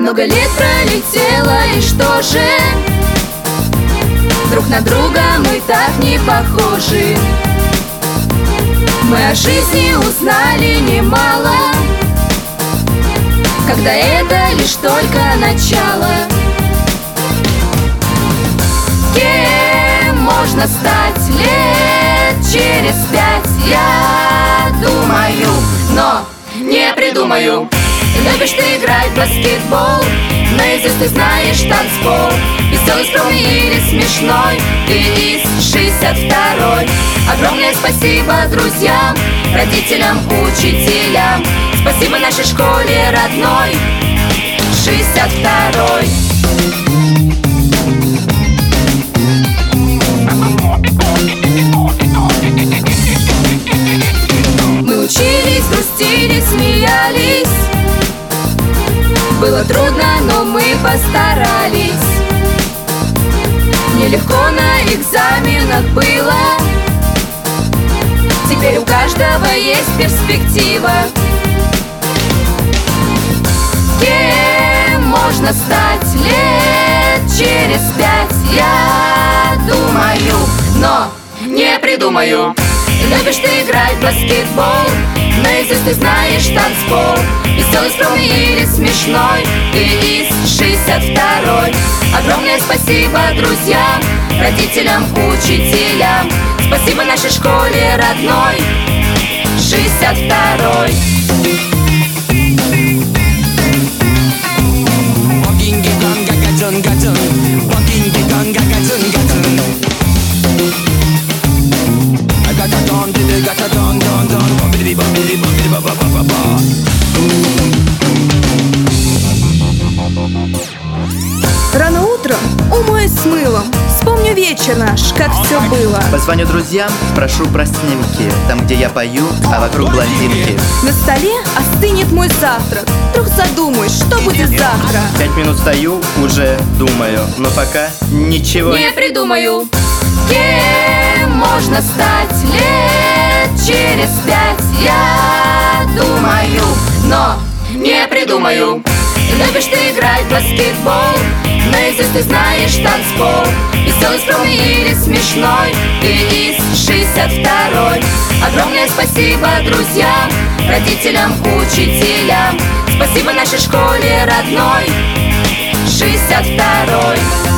Много лет пролетело, и что же? Друг на друга мы так не похожи. Мы о жизни узнали немало, когда это лишь только начало. Кем можно стать лет через 5, я думаю, но не придумаю. Любишь ты играть в баскетбол, наизусть ты знаешь танцпол. Веселый, скромный или смешной, ты из 62-й. Огромное спасибо друзьям, родителям, учителям. Спасибо нашей школе родной, 62-й. Мы учились, грустили, смеялись. Было трудно, но мы постарались. Нелегко на экзаменах было. Теперь у каждого есть перспектива. Кем можно стать лет через 5, я думаю, но не придумаю. Любишь ты играть в баскетбол, наизусть ты знаешь танцпол. Веселый, скромный или смешной, ты из 62-й. Огромное спасибо друзьям, родителям, учителям. Спасибо нашей школе родной, 62-й. Рано утром умоюсь с мылом, вспомню вечер наш, как все было. Позвоню друзьям, прошу про снимки, там, где я пою, а вокруг блондинки. На столе остынет мой завтрак, вдруг задумаюсь, что будет завтра. 5 минут стою, уже думаю, но пока ничего не придумаю. Кем можно стать лет через 5, я думаю, но не придумаю. Любишь ты играть в баскетбол, наизусть ты знаешь танцпол. Веселый, скромный или смешной, ты из 62-й. Огромное спасибо друзьям, родителям, учителям. Спасибо нашей школе родной, 62-й.